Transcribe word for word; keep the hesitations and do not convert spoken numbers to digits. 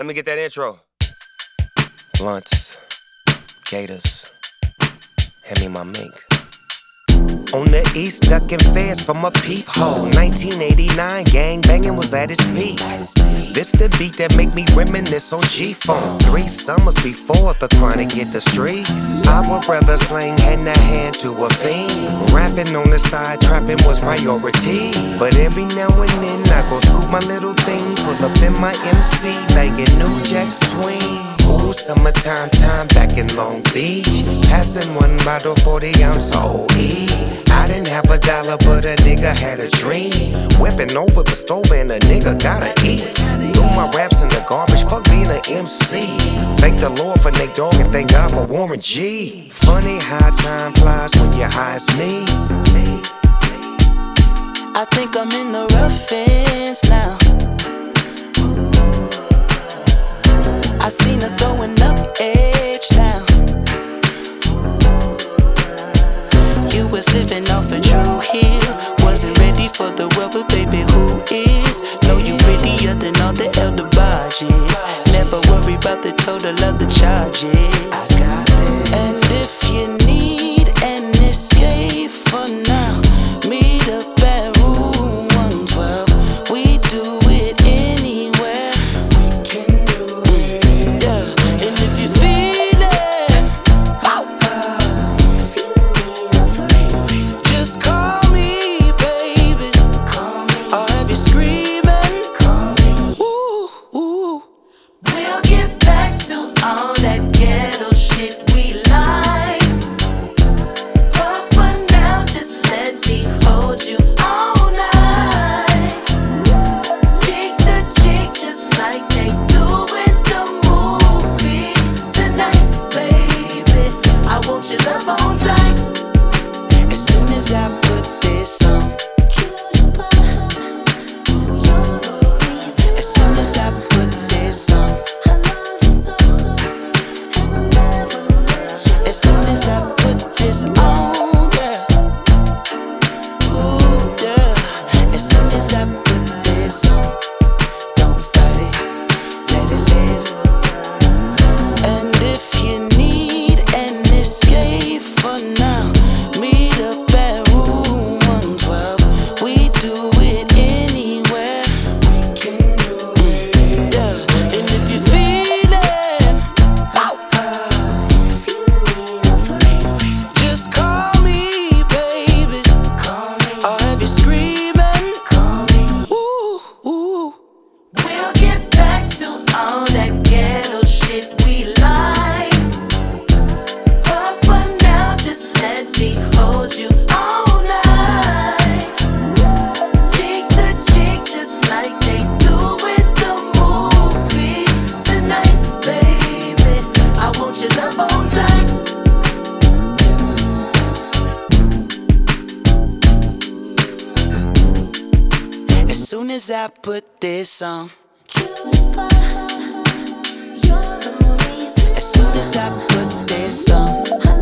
Let me get that intro. Blunts, gators, hand me my mink. On the east, ducking fares from a peephole. nineteen eighty-nine, gang banging was at its peak. This the beat that make me reminisce on G-Phone. Three summers before the chronic hit the streets, I would rather slang hand to hand to a fiend. Rapping on the side, trapping was priority. But every now and then I go scoop my little thing, pull up in my M C, banging New Jack Swing. Ooh, summertime time back in Long Beach, passing one bottle forty ounce of O E. I didn't have a dollar, but a nigga had a dream. Whipping over the stove and a nigga gotta eat. Threw my raps in the garbage, fuck being an M C. Thank the Lord for Nate Dogg and thank God for Warren G. Funny how time flies when you're high as me. I think I'm in the rough ends now. I seen her throwing up H-Town. You was living off a Drew Hill. Wasn't ready for the world, but baby, who is? Know you prettier than all the elder barges. Never worry about the total of the charges. I got this. And if you need an escape for now, meet up at room one twelve. We do it anywhere. We can do it. Yeah, and if you feel it, just call me, baby. I'll have you screaming. Ooh, ooh. We'll get back to all that ghetto shit we like. But for now, just let me hold you all night. Cheek to cheek, just like they do in the movies. Tonight, baby, I want your love on tight. As soon as I put this on, as soon as I put this on, as soon as I put this on, girl. Ooh, yeah. As soon as I put this on, don't fight it, let it live. And if you need an escape for now, meet up at room one twelve. We do it anywhere. We can do it. Yeah, and if you feel it, just call me, baby. I'll have you screaming. Ooh, ooh. We'll get back to all that ghetto shit we like. But for now, just let me hold you all night. Cheek to cheek, just like they do in the movies. Tonight, baby, I want your love on tight. As soon as I put this on, as soon as I put this on.